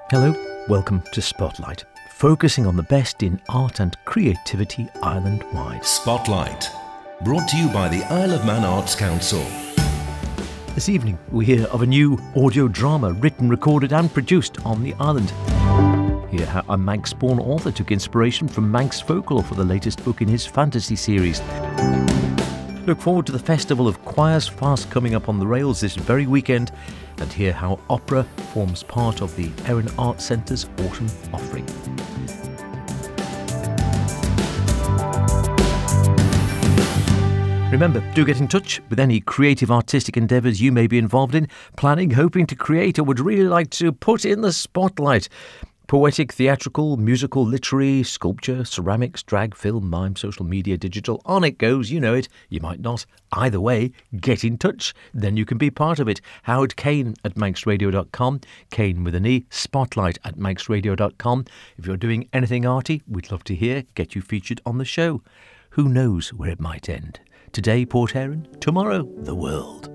Hello, welcome to Spotlight, focusing on the best in art and creativity island-wide. Spotlight, brought to you by the Isle of Man Arts Council. This evening, we hear of a new audio drama written, recorded and produced on the island. Hear how a Manx-born author took inspiration from Manx folklore for the latest book in his fantasy series. Look forward to the Festival of Choirs fast coming up on the rails this very weekend, and hear how opera forms part of the Erin Art Centre's autumn offering. Remember, do get in touch with any creative artistic endeavours you may be involved in, planning, hoping to create, or would really like to put in the spotlight. Poetic, theatrical, musical, literary, sculpture, ceramics, drag, film, mime, social media, digital. On it goes, you know it. You might not. Either way, get in touch. Then you can be part of it. Howard Kane at manxradio.com. Kane with an E. Spotlight at manxradio.com. If you're doing anything arty, we'd love to hear. Get you featured on the show. Who knows where it might end? Today, Port Erin. Tomorrow, the world.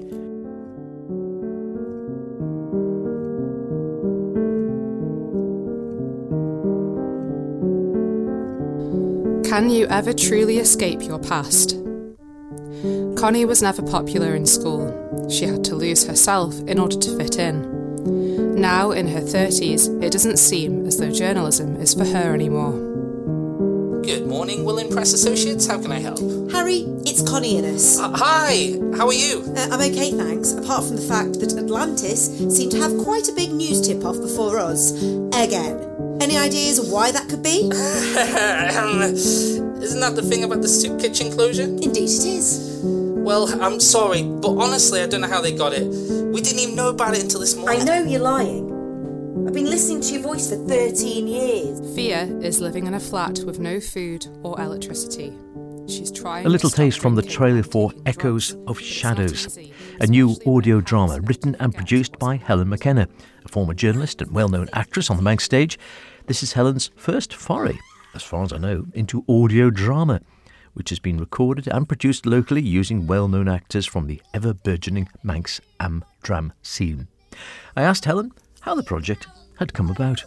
Can you ever truly escape your past? Connie was never popular in school. She had to lose herself in order to fit in. Now, in her 30s, it doesn't seem as though journalism is for her anymore. Good morning, Willing Press Associates. How can I help? Harry, it's Connie Innes. Hi, how are you? I'm okay, thanks, apart from the fact that Atlantis seemed to have quite a big news tip-off before us. Again. Any ideas of why that could be? Isn't that the thing about the soup kitchen closure? Indeed it is. Well, I'm sorry, but honestly, I don't know how they got it. We didn't even know about it until this morning. I know you're lying. I've been listening to your voice for 13 years. Fia is living in a flat with no food or electricity. She's trying A little to stop taste from the drinking trailer and for taking Echoes drugs. of It's not Shadows, easy, a new especially audio when drama it's written and get produced to by it. Helen McKenna, a former journalist and well-known actress on the Manx stage. This is Helen's first foray, as far as I know, into audio drama, which has been recorded and produced locally using well-known actors from the ever-burgeoning Manx Amdram scene. I asked Helen how the project had come about.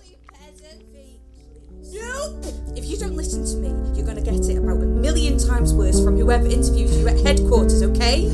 No! If you don't listen to me, you're going to get it about 1,000,000 times worse from whoever interviews you at headquarters, okay?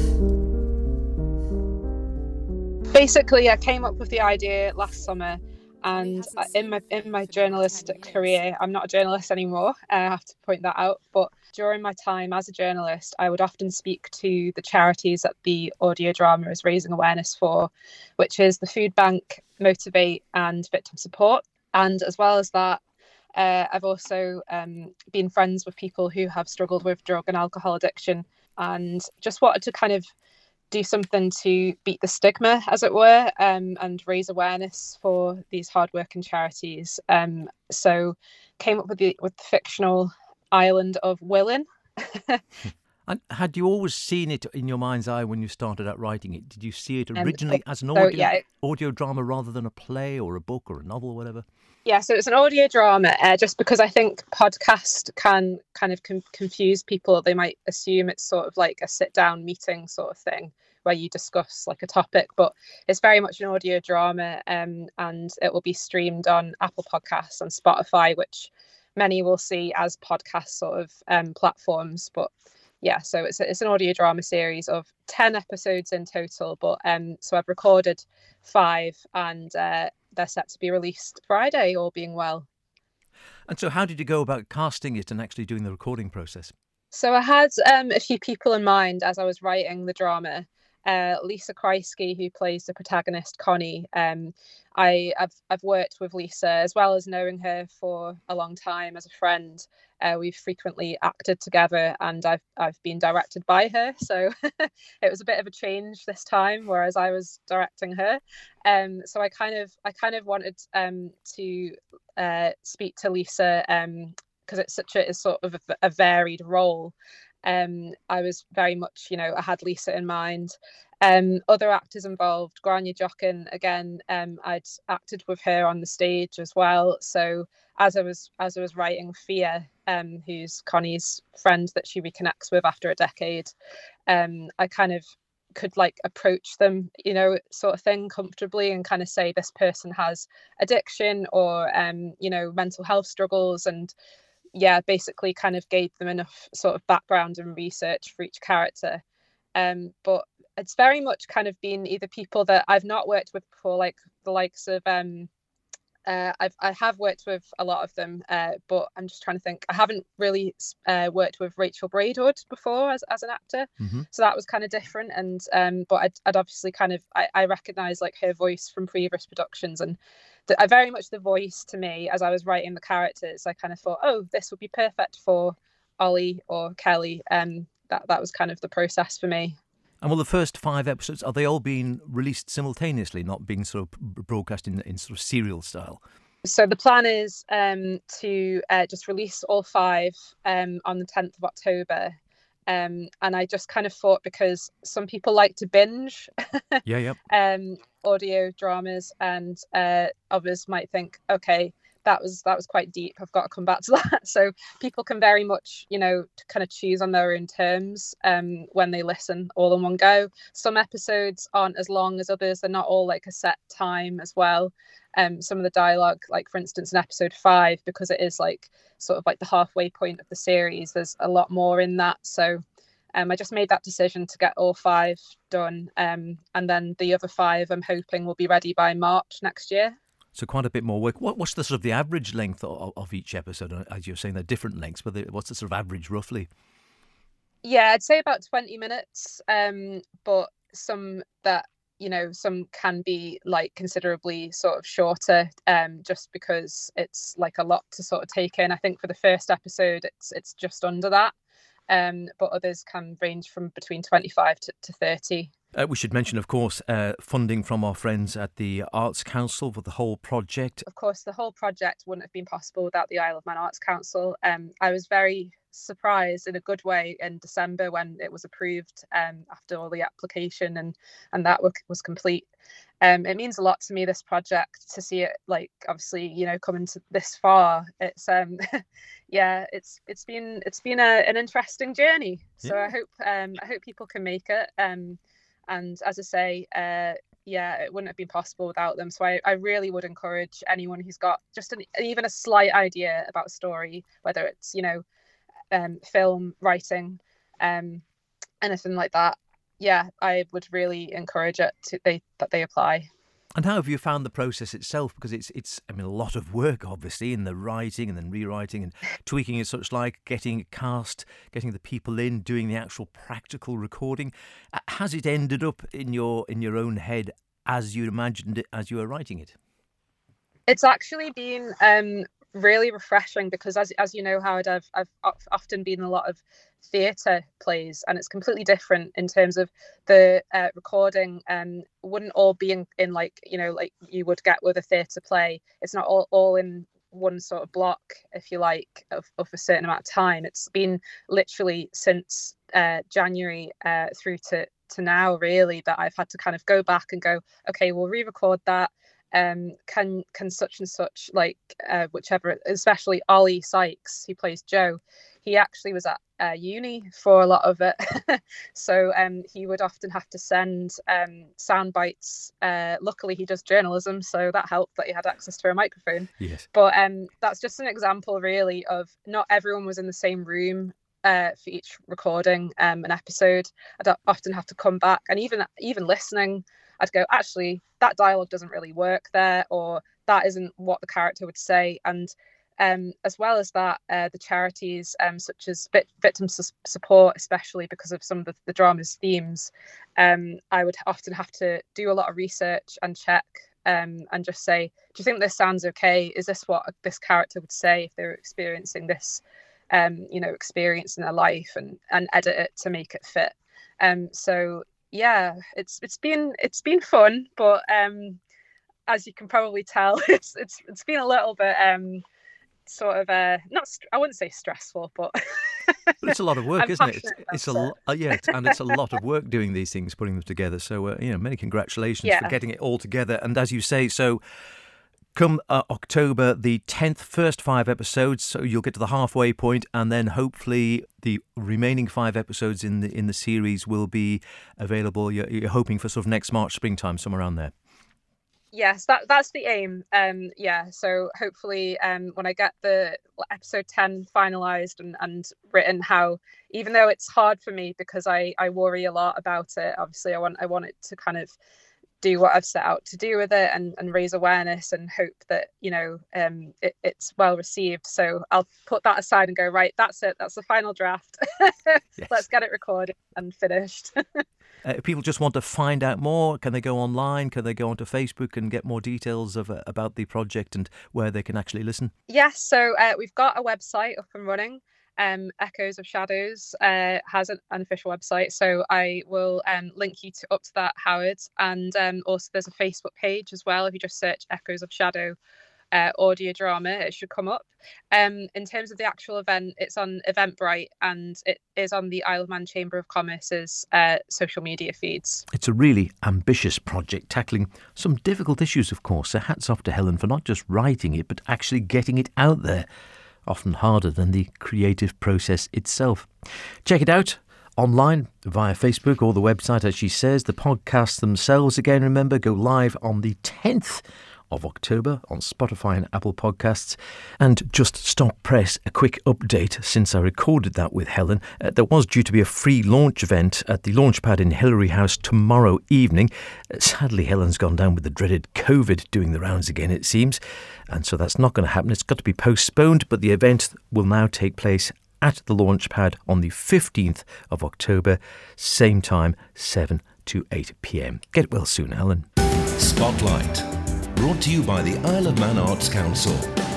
Basically, I came up with the idea last summer, and in my journalistic career, I'm not a journalist anymore. I have to point that out. But during my time as a journalist, I would often speak to the charities that the audio drama is raising awareness for, which is the Food Bank, Motivate, and Victim Support. And as well as that, I've also been friends with people who have struggled with drug and alcohol addiction, and just wanted to kind of do something to beat the stigma, as it were, and raise awareness for these hardworking charities. So came up with the fictional island of Willing. And had you always seen it in your mind's eye when you started out writing it? Did you see it originally as an audio drama rather than a play or a book or a novel or whatever? Yeah, so it's an audio drama, just because I think podcast can kind of confuse people. They might assume it's sort of like a sit-down meeting sort of thing where you discuss like a topic, but it's very much an audio drama, and it will be streamed on Apple Podcasts and Spotify, which many will see as podcast sort of platforms. But yeah, so it's an audio drama series of 10 episodes in total, but so I've recorded 5, and they're set to be released Friday, all being well. And so how did you go about casting it and actually doing the recording process? So I had a few people in mind as I was writing the drama. Lisa Kreisky, who plays the protagonist Connie. I've worked with Lisa, as well as knowing her for a long time as a friend. We've frequently acted together, and I've been directed by her. So it was a bit of a change this time, whereas I was directing her. So I kind of wanted to speak to Lisa, because it's such a sort of a varied role. I was very much, I had Lisa in mind. Other actors involved, Grania Jockin, again, I'd acted with her on the stage as well. So as I was writing Fia, who's Connie's friend that she reconnects with after a decade, I kind of could like approach them, sort of thing, comfortably, and kind of say this person has addiction or mental health struggles, and basically kind of gave them enough sort of background and research for each character. But it's very much kind of been either people that I've not worked with before, like the likes of I have worked with a lot of them, but I'm just trying to think. I haven't really worked with Rachel Braidwood before as an actor, so that was kind of different. And but I'd obviously kind of I recognise like her voice from previous productions, and I very much the voice to me as I was writing the characters. I kind of thought, oh, this would be perfect for Ollie or Kelly. That was kind of the process for me. And well, the first 5 episodes, are they all being released simultaneously, not being sort of broadcast in sort of serial style? So the plan is to just release all 5 on the 10th of October. And I just kind of thought, because some people like to binge audio dramas, and others might think, okay, that was quite deep, I've got to come back to that. So people can very much, kind of choose on their own terms when they listen all in one go. Some episodes aren't as long as others. They're not all like a set time as well. Some of the dialogue, like for instance in episode 5, because it is like sort of like the halfway point of the series, there's a lot more in that. So I just made that decision to get all 5 done, and then the other 5 I'm hoping will be ready by March next year. So quite a bit more work. What's the sort of the average length of each episode? As you're saying, they're different lengths, but what's the sort of average roughly? Yeah, I'd say about 20 minutes. But some that, some can be like considerably sort of shorter, just because it's like a lot to sort of take in. I think for the first episode, it's just under that. But others can range from between 25 to 30. We should mention, of course, funding from our friends at the Arts Council for the whole project. Of course, the whole project wouldn't have been possible without the Isle of Man Arts Council. I was very surprised in a good way in December when it was approved, after all the application and that work was complete. It means a lot to me, this project, to see it like obviously coming to this far. It's it's been an interesting journey. So I hope people can make it. And as I say, it wouldn't have been possible without them. So I really would encourage anyone who's got just even a slight idea about a story, whether it's, film, writing, anything like that. Yeah, I would really encourage it that they apply. And how have you found the process itself? Because it's a lot of work, obviously, in the writing and then rewriting and tweaking it, such like getting cast, getting the people in, doing the actual practical recording. Has it ended up in your own head as you imagined it as you were writing it? It's actually been really refreshing, because as you know, Howard, I've often been in a lot of theatre plays, and it's completely different in terms of the recording. Wouldn't all be in like like you would get with a theatre play. It's not all in one sort of block, if you like, of a certain amount of time. It's been literally since January through to now, really, that I've had to kind of go back and go, okay, we'll re-record that. Can such and such, like whichever, especially Ollie Sykes, who plays Joe, he actually was at uni for a lot of it. So he would often have to send sound bites. Luckily he does journalism, so that helped that he had access to a microphone. Yes. But that's just an example really of not everyone was in the same room for each recording an episode. I'd often have to come back, and even listening, I'd go, actually, that dialogue doesn't really work there, or that isn't what the character would say. And as well as that, the charities such as Victim Support, especially because of some of the drama's themes, I would often have to do a lot of research and check and just say, do you think this sounds okay? Is this what this character would say if they were experiencing this, experience in their life, and edit it to make it fit. So yeah, it's been fun, but as you can probably tell, it's been a little bit sort of not I wouldn't say stressful, but but it's a lot of work, isn't it? It's a lot, and it's a lot of work doing these things, putting them together. So many congratulations for getting it all together. And as you say, so Come October the 10th, first 5 episodes, so you'll get to the halfway point, and then hopefully the remaining 5 episodes in the series will be available. You're hoping for sort of next March, springtime, somewhere around there. Yes, that's the aim. So hopefully when I get the episode 10 finalised and written, how, even though it's hard for me because I worry a lot about it, obviously I want it to kind of do what I've set out to do with it and raise awareness and hope that, it's well received. So I'll put that aside and go, right, that's it. That's the final draft. Yes. Let's get it recorded and finished. If people just want to find out more, can they go online? Can they go onto Facebook and get more details about the project and where they can actually listen? Yes, so we've got a website up and running. Echoes of Shadows has an official website, so I will link you up to that, Howard. And also there's a Facebook page as well. If you just search Echoes of Shadow audio drama, it should come up. In terms of the actual event, it's on Eventbrite and it is on the Isle of Man Chamber of Commerce's social media feeds. It's a really ambitious project, tackling some difficult issues, of course. So hats off to Helen for not just writing it, but actually getting it out there. Often harder than the creative process itself. Check it out online via Facebook or the website, as she says. The podcasts themselves, again, remember, go live on the 10th of October on Spotify and Apple Podcasts. And just stop press, a quick update since I recorded that with Helen. There was due to be a free launch event at the Launchpad in Hillary House tomorrow evening. Sadly, Helen's gone down with the dreaded COVID doing the rounds again, it seems. And so that's not going to happen. It's got to be postponed, but the event will now take place at the Launchpad on the 15th of October, same time, 7 to 8 p.m. Get well soon, Helen. Spotlight, brought to you by the Isle of Man Arts Council.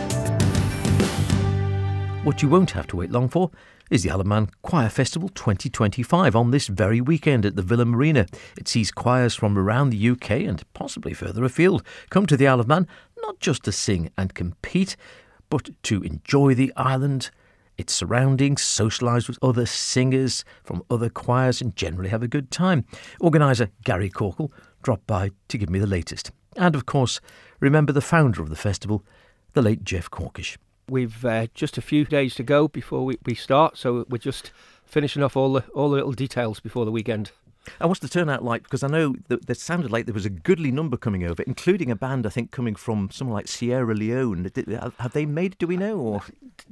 What you won't have to wait long for is the Isle of Man Choir Festival 2025 on this very weekend at the Villa Marina. It sees choirs from around the UK and possibly further afield come to the Isle of Man, not just to sing and compete, but to enjoy the island, its surroundings, socialise with other singers from other choirs and generally have a good time. Organiser Gary Corkle dropped by to give me the latest. And of course, remember the founder of the festival, the late Jeff Corkish. We've just a few days to go before we start, so we're just finishing off all the little details before the weekend. And what's the turnout like? Because I know that it sounded like there was a goodly number coming over, including a band, I think, coming from somewhere like Sierra Leone. Have they made it, do we know? Or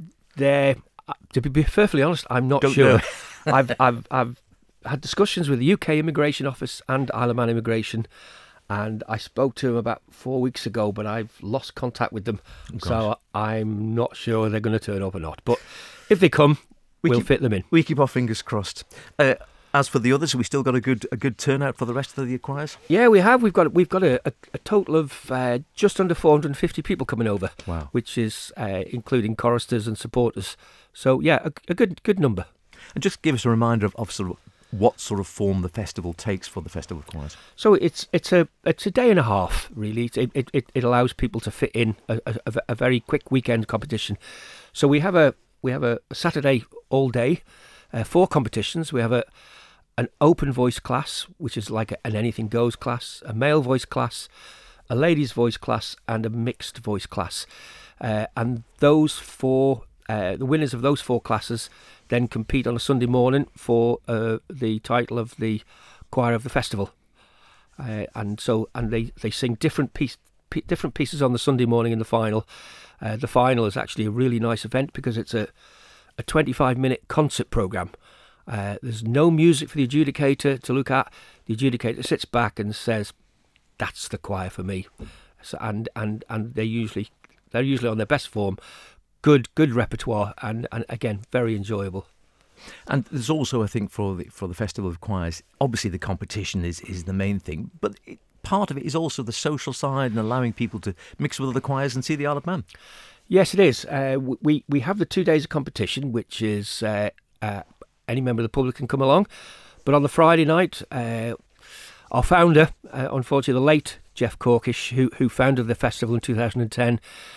to be perfectly honest, I'm not sure. I've had discussions with the UK Immigration Office and Isle of Man Immigration, and I spoke to them about 4 weeks ago, but I've lost contact with them, so I'm not sure they're going to turn up or not. But if they come, we'll fit them in. We keep our fingers crossed. As for the others, have we still got a good turnout for the rest of the choirs? Yeah, we have. We've got a total of just under 450 people coming over. Wow. Which is including choristers and supporters. So yeah, a good number. And just give us a reminder of sort of what sort of form the festival takes for the Festival of Choirs. So it's a day and a half, really. It allows people to fit in a very quick weekend competition. So we have a Saturday all day, 4 competitions. We have an open voice class, which is like an anything goes class, a male voice class, a ladies voice class, and a mixed voice class. And those 4, the winners of those 4 classes then compete on a Sunday morning for the title of the choir of the festival. And they sing different pieces on the Sunday morning in the final. The final is actually a really nice event because it's a 25-minute concert programme. There's no music for the adjudicator to look at. The adjudicator sits back and says, "That's the choir for me." So, and they're usually on their best form. Good repertoire and again very enjoyable. And there's also, I think, for the Festival of Choirs, obviously the competition is the main thing, but part of it is also the social side and allowing people to mix with other choirs and see the Isle of Man. Yes, it is. We have the 2 days of competition, which is any member of the public can come along. But on the Friday night, our founder, unfortunately the late Jeff Corkish, who founded the festival in 2010,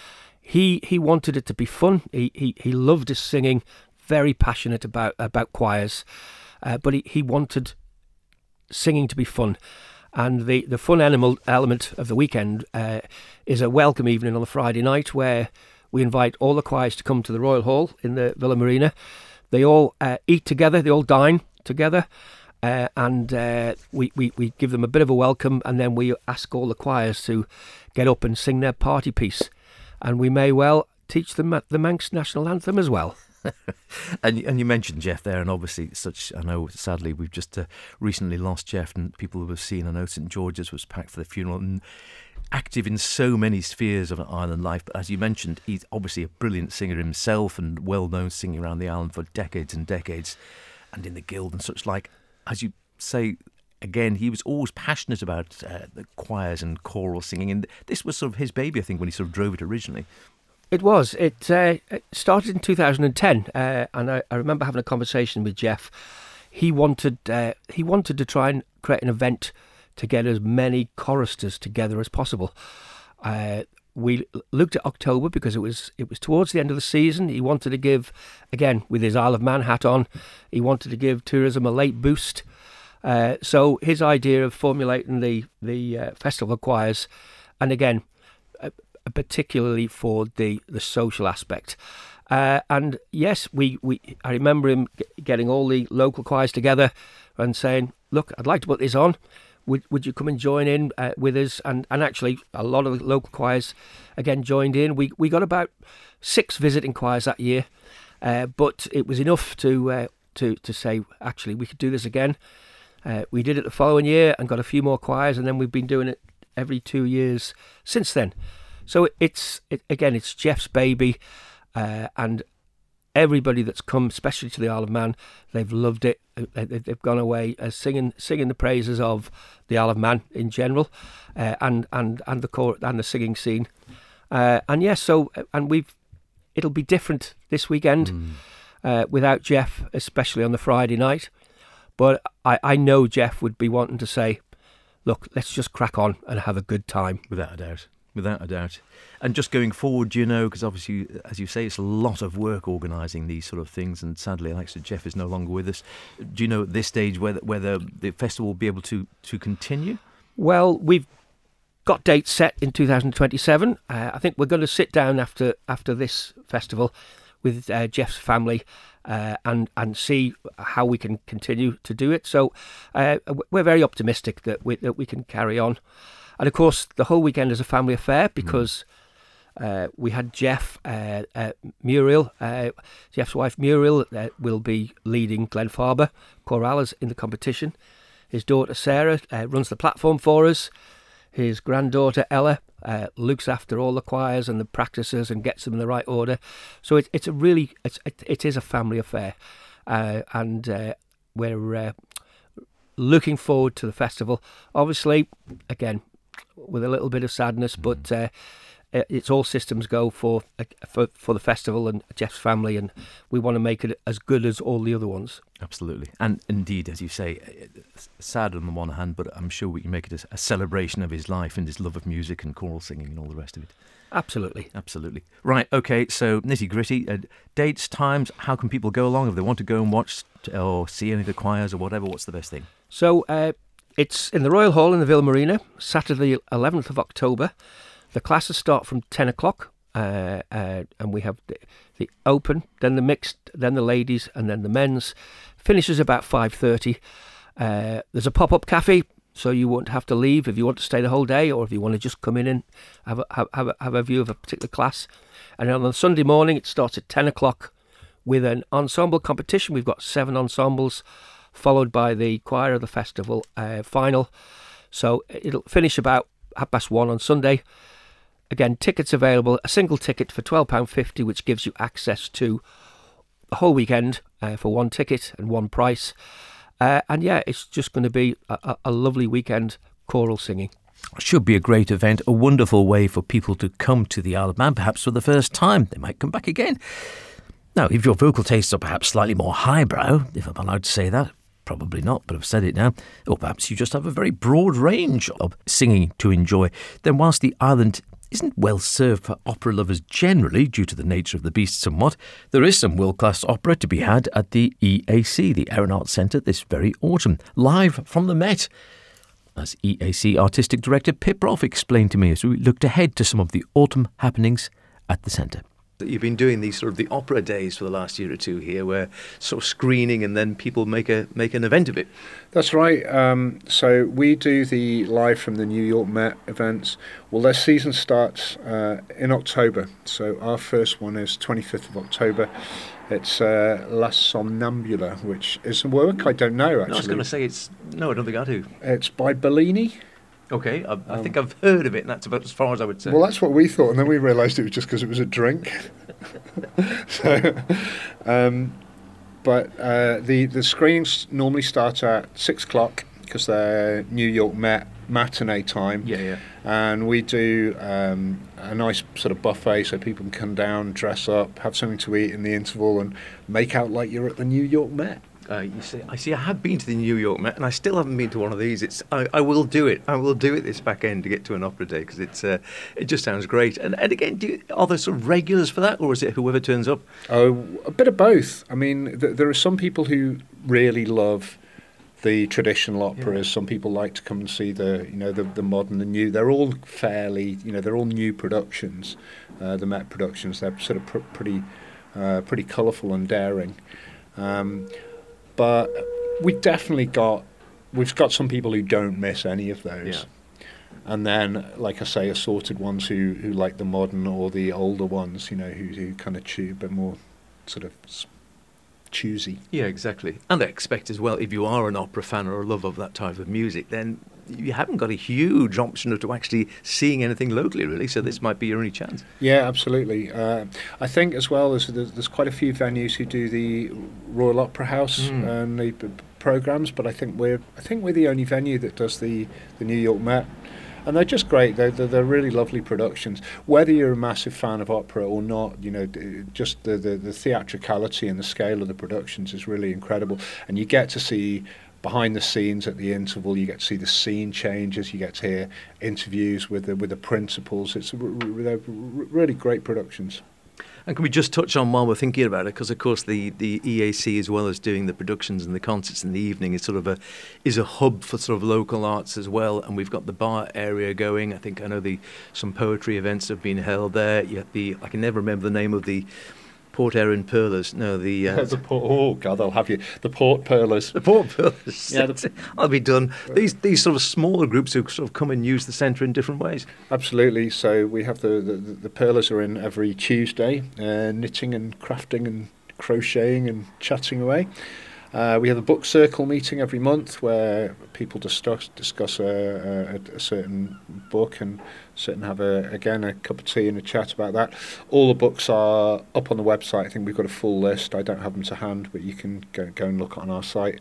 he wanted it to be fun. He loved his singing, very passionate about choirs, but he wanted singing to be fun. And the fun element of the weekend is a welcome evening on the Friday night where we invite all the choirs to come to the Royal Hall in the Villa Marina. They all eat together, they all dine together, and we give them a bit of a welcome, and then we ask all the choirs to get up and sing their party piece. And we may well teach them the Manx national anthem as well. And you mentioned Jeff there, and obviously I know sadly we've just recently lost Jeff, and people who have seen, I know St George's was packed for the funeral, and active in so many spheres of island life. But as you mentioned, he's obviously a brilliant singer himself and well known, singing around the island for decades and decades, and in the guild and such like. As you say, again, he was always passionate about the choirs and choral singing, and this was sort of his baby, I think, when he sort of drove it originally. It was. It started in 2010, and I remember having a conversation with Jeff. He wanted to try and create an event to get as many choristers together as possible. We looked at October because it was towards the end of the season. He wanted to give, again, with his Isle of Man hat on, he wanted to give tourism a late boost. So his idea of formulating the festival choirs, and again, particularly for the social aspect. And yes, I remember him getting all the local choirs together and saying, look, I'd like to put this on. Would you come and join in with us? And actually, a lot of the local choirs, again, joined in. We got about 6 visiting choirs that year, but it was enough to say, actually, we could do this again. We did it the following year and got a few more choirs, and then we've been doing it every 2 years since then. So it's Jeff's baby, and everybody that's come, especially to the Isle of Man, they've loved it. They've gone away singing the praises of the Isle of Man in general, and the singing scene. It'll be different this weekend without Jeff, especially on the Friday night. But I know Jeff would be wanting to say, look, let's just crack on and have a good time. Without a doubt. Without a doubt. And just going forward, because obviously, as you say, it's a lot of work organising these sort of things, and sadly, like I said, Jeff is no longer with us. Do you know at this stage whether the festival will be able to continue? Well, we've got dates set in 2027. I think we're going to sit down after this festival with Jeff's family and see how we can continue to do it. So we're very optimistic that we can carry on. And of course, the whole weekend is a family affair because we had Jeff, Muriel, Jeff's wife Muriel will be leading Glenfarber chorales in the competition. His daughter Sarah runs the platform for us. His granddaughter Ella looks after all the choirs and the practices and gets them in the right order. So it is a family affair, and we're looking forward to the festival. Obviously, again, with a little bit of sadness, but it's all systems go for the festival and Jeff's family, and we want to make it as good as all the other ones. Absolutely. And indeed, as you say, sad on the one hand, but I'm sure we can make it a celebration of his life and his love of music and choral singing and all the rest of it. Absolutely. Absolutely. Right, okay, so nitty-gritty, dates, times, how can people go along if they want to go and watch or see any of the choirs or whatever? What's the best thing? So it's in the Royal Hall in the Villa Marina, Saturday 11th of October. The classes start from 10 o'clock, and we have the open, then the mixed, then the ladies, and then the men's. Finishes about 5:30. There's a pop-up cafe, so you won't have to leave if you want to stay the whole day, or if you want to just come in and have a view of a particular class. And on the Sunday morning, it starts at 10 o'clock with an ensemble competition. We've got 7 ensembles, followed by the choir of the festival final. So it'll finish about 1:30 on Sunday. Again, tickets available, a single ticket for £12.50, which gives you access to the whole weekend for one ticket and one price. It's just going to be a lovely weekend choral singing. Should be a great event, a wonderful way for people to come to the Isle of Man, perhaps for the first time. They might come back again. Now, if your vocal tastes are perhaps slightly more highbrow, if I'm allowed to say that, probably not, but I've said it now, or perhaps you just have a very broad range of singing to enjoy, then whilst the island isn't well served for opera lovers generally due to the nature of the beast somewhat, there is some world-class opera to be had at the EAC, the Aeronauts Centre, this very autumn, live from the Met. as EAC Artistic Director Pip Rolfe explained to me as we looked ahead to some of the autumn happenings at the centre. You've been doing these sort of the opera days for the last year or two here, where sort of screening and then people make an event of it. That's right. So we do the Live from the New York Met events. Well, their season starts in October. So our first one is 25th of October. It's La Somnambula, which is a work I don't know, actually. No, I was going to say I don't think I do. It's by Bellini. Okay, I think I've heard of it, and that's about as far as I would say. Well, that's what we thought, and then we realised it was just because it was a drink. But the screenings normally start at 6 o'clock because they're New York Met matinee time. Yeah. And we do a nice sort of buffet so people can come down, dress up, have something to eat in the interval, and make out like you're at the New York Met. I have been to the New York Met, and I still haven't been to one of these. I will do it. I will do it this back end to get to an opera day because it just sounds great. And again, are there sort of regulars for that, or is it whoever turns up? Oh, a bit of both. I mean, there are some people who really love the traditional operas. Yeah. Some people like to come and see the modern, the new. They're all fairly, they're all new productions. The Met productions. They're sort of pretty colourful and daring. But we've got some people who don't miss any of those. Yeah. And then, like I say, assorted ones who like the modern or the older ones, who kind of chew a bit more sort of choosy. Yeah, exactly. And I expect as well, if you are an opera fan or a lover of that type of music, then you haven't got a huge option to actually seeing anything locally, really, so this might be your only chance. Yeah, absolutely. I think as well there's quite a few venues who do the Royal Opera House and the programmes, but I think we're the only venue that does the New York Met. And they're just great. They're really lovely productions. Whether you're a massive fan of opera or not, just the theatricality and the scale of the productions is really incredible. And you get to see behind the scenes at the interval. You get to see the scene changes. You get to hear interviews with the principals. They're really great productions. And can we just touch on while we're thinking about it, because of course the EAC, as well as doing the productions and the concerts in the evening, is a hub for sort of local arts as well. And we've got the bar area going. I know some poetry events have been held there. You have I can never remember the name of the Port Erin Pearlers. No, I'll have you. The Port Pearlers. The Port Pearlers. Yeah, I'll be done. These sort of smaller groups who sort of come and use the centre in different ways. Absolutely. So we have the Pearlers are in every Tuesday, knitting and crafting and crocheting and chatting away. We have a book circle meeting every month where people discuss a certain book and sit and have a cup of tea and a chat about that. All the books are up on the website. I think we've got a full list. I don't have them to hand, but you can go and look on our site.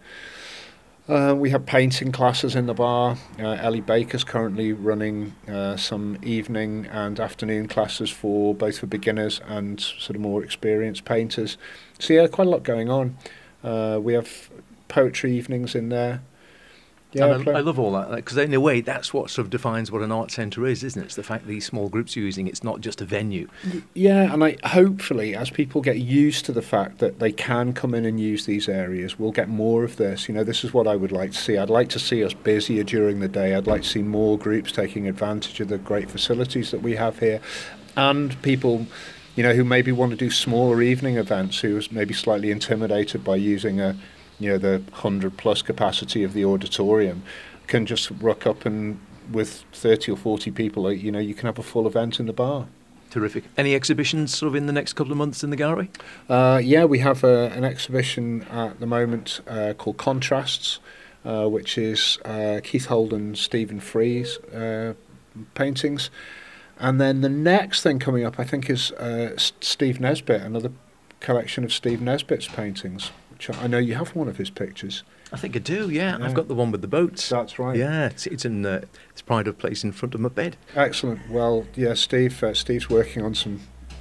We have painting classes in the bar. Ellie Baker's currently running some evening and afternoon classes both for beginners and sort of more experienced painters. So yeah, quite a lot going on. We have poetry evenings in there. Yeah, I love all that, because in a way that's what sort of defines what an art centre is, isn't it? It's the fact that these small groups are using it's not just a venue. Yeah, and hopefully as people get used to the fact that they can come in and use these areas, we'll get more of this. This is what I would like to see. I'd like to see us busier during the day. I'd like to see more groups taking advantage of the great facilities that we have here, and people who maybe want to do smaller evening events, who is maybe slightly intimidated by using the 100+ capacity of the auditorium, can just rock up and with 30 or 40 people, you can have a full event in the bar. Terrific. Any exhibitions sort of in the next couple of months in the gallery? Yeah, we have an exhibition at the moment called Contrasts, which is Keith Holden, Stephen Free's paintings. And then the next thing coming up, I think, is Steve Nesbitt, another collection of Steve Nesbitt's paintings, which I know you have one of his pictures. I think I do, yeah. I've got the one with the boats. That's right. Yeah, it's in its pride of place in front of my bed. Excellent. Well, yeah, Steve's working on some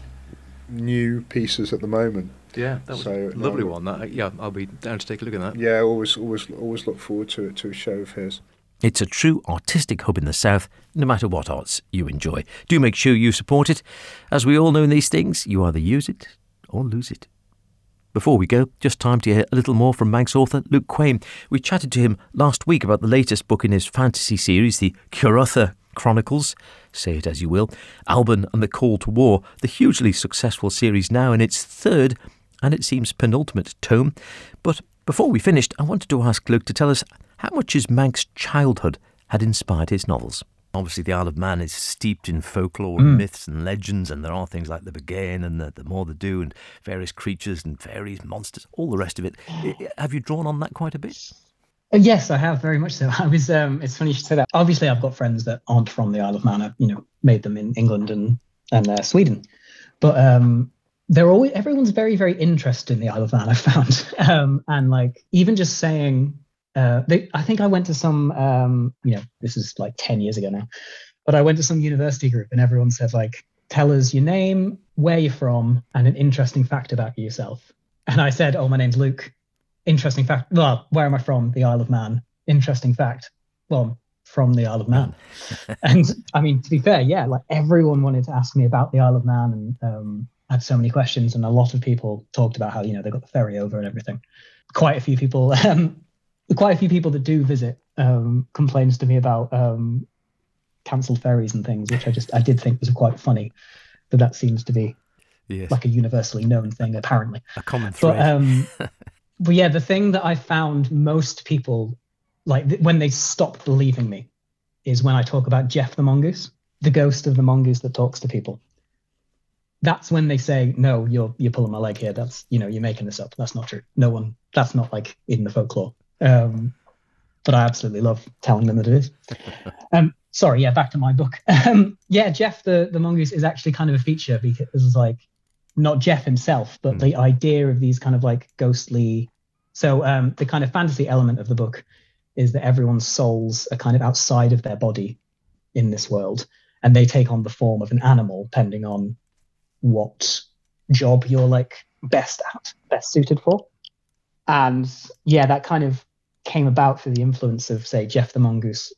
new pieces at the moment. Yeah, that was a lovely one. I'll be down to take a look at that. Yeah, always look forward to a show of his. It's a true artistic hub in the south, no matter what arts you enjoy. Do make sure you support it. As we all know in these things, you either use it or lose it. Before we go, just time to hear a little more from Manx author Luke Quain. We chatted to him last week about the latest book in his fantasy series, the Curutha Chronicles, say it as you will, Alban and the Call to War, the hugely successful series now in its third and it seems penultimate tome. But before we finished, I wanted to ask Luke to tell us how much his Manx childhood had inspired his novels. Obviously, the Isle of Man is steeped in folklore and myths and legends, and there are things like the Bagain and the More the Do and various creatures and fairies, monsters, all the rest of it. Have you drawn on that quite a bit? Yes, I have, very much so. I was. It's funny you should say that. Obviously, I've got friends that aren't from the Isle of Man. I've, made them in England and Sweden, but everyone's very, very interested in the Isle of Man, I've found, and like even just saying. I think I went to some, this is like 10 years ago now, but I went to some university group and everyone said like, tell us your name, where you're from, and an interesting fact about yourself. And I said, my name's Luke. Interesting fact. Well, where am I from? The Isle of Man. Interesting fact. Well, from the Isle of Man. And I mean, to be fair, yeah, like everyone wanted to ask me about the Isle of Man and had so many questions. And a lot of people talked about how, they got the ferry over and everything. Quite a few people that do visit complains to me about cancelled ferries and things, which I did think was quite funny. That seems to be like a universally known thing, apparently. A common thread. But yeah, the thing that I found most people, like when they stop believing me, is when I talk about Jeff the Mongoose, the ghost of the mongoose that talks to people. That's when they say, no, you're pulling my leg here. That's, you're making this up. That's not true. That's not like in the folklore. But I absolutely love telling them that it is. Sorry, back to my book. Jeff the mongoose is actually kind of a feature because it's like not Jeff himself, but the idea of these kind of like ghostly. So the kind of fantasy element of the book is that everyone's souls are kind of outside of their body in this world, and they take on the form of an animal depending on what job you're like best suited for. And yeah, that kind of came about through the influence of, say, Jeff the Mongoose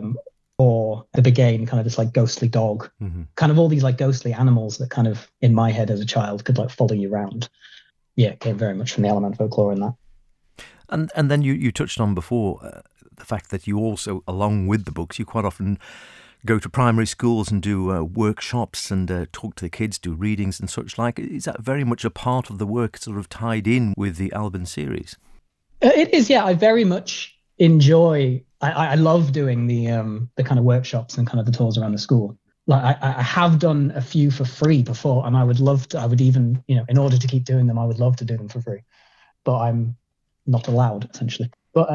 or the Bagain, kind of this like ghostly dog, kind of all these like ghostly animals that kind of in my head as a child could like follow you around. Yeah, it came very much from the Element folklore in that. And then you touched on before the fact that you also, along with the books, you quite often go to primary schools and do workshops and talk to the kids, do readings and such like. Is that very much a part of the work sort of tied in with the Alban series? It is, yeah. I very much enjoy, I love doing the kind of workshops and kind of the tours around the school. Like I have done a few for free before, and I would even, in order to keep doing them, I would love to do them for free, but I'm not allowed, essentially. But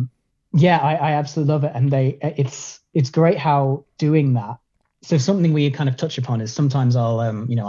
I absolutely love it. And it's great how doing that. So something we kind of touch upon is sometimes I'll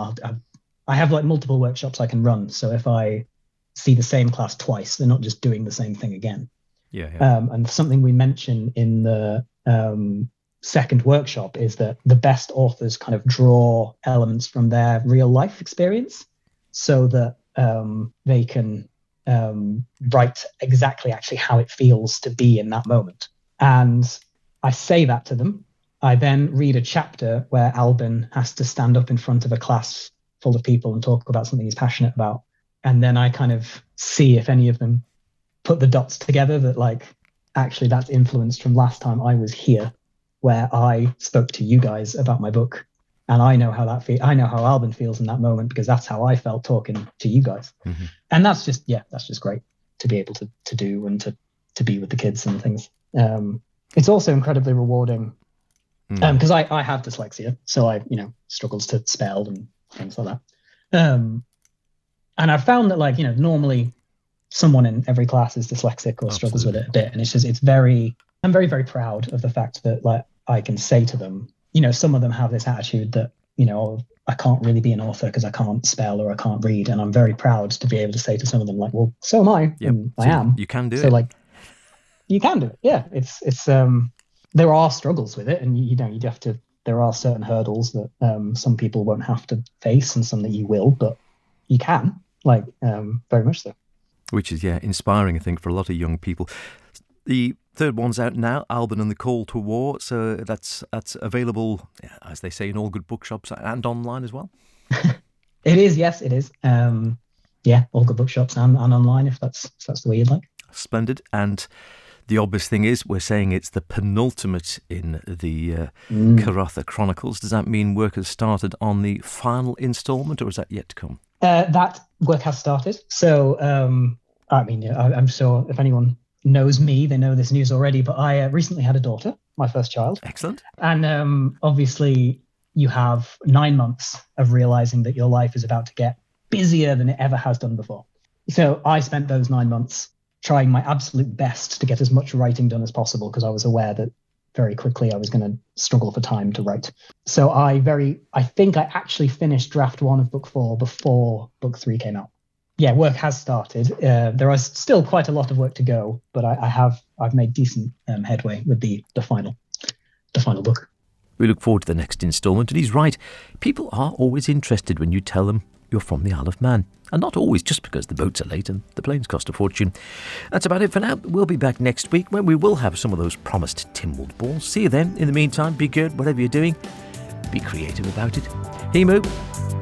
I have like multiple workshops I can run. So if I see the same class twice, they're not just doing the same thing again. Yeah. And something we mention in the second workshop is that the best authors kind of draw elements from their real life experience so that they can write exactly actually how it feels to be in that moment. And I say that to them. I then read a chapter where Alban has to stand up in front of a class full of people and talk about something he's passionate about. And then I kind of see if any of them put the dots together that like, actually that's influenced from last time I was here where I spoke to you guys about my book. And I know how I know how Alban feels in that moment because that's how I felt talking to you guys. Mm-hmm. And that's just great to be able to do and to be with the kids and things. It's also incredibly rewarding because I have dyslexia, so I struggles to spell and things like that. And I've found that normally someone in every class is dyslexic or struggles with it a bit, and I'm very, very proud of the fact that I can say to them, some of them have this attitude that I can't really be an author because I can't spell or I can't read, and I'm very proud to be able to say to some of them well, so am I. Yep. And I am. You can do it. So you can do it. Yeah, it's there are struggles with it, and you'd have to. There are certain hurdles that some people won't have to face, and some that you will, but you can. Very much so. Which is inspiring, I think, for a lot of young people. The third one's out now, Alban and the Call to War. So that's available, as they say, in all good bookshops and online as well. It is, yes, it is. all good bookshops and online if that's the way you'd like. Splendid. And the obvious thing is, we're saying it's the penultimate in the Karratha Chronicles. Does that mean work has started on the final instalment, or is that yet to come? That work has started. So, I'm sure if anyone knows me, they know this news already, but I recently had a daughter, my first child. Excellent. And obviously, you have 9 months of realizing that your life is about to get busier than it ever has done before. So I spent those 9 months trying my absolute best to get as much writing done as possible, because I was aware that very quickly I was going to struggle for time to write. So I think I actually finished draft 1 of book 4 before book 3 came out. Yeah, work has started. There is still quite a lot of work to go, but I've made decent headway with the final book. We look forward to the next instalment, and he's right. People are always interested when you tell them you're from the Isle of Man. And not always just because the boats are late and the planes cost a fortune. That's about it for now. We'll be back next week when we will have some of those promised Tynwald balls. See you then. In the meantime, be good, whatever you're doing. Be creative about it. Himu.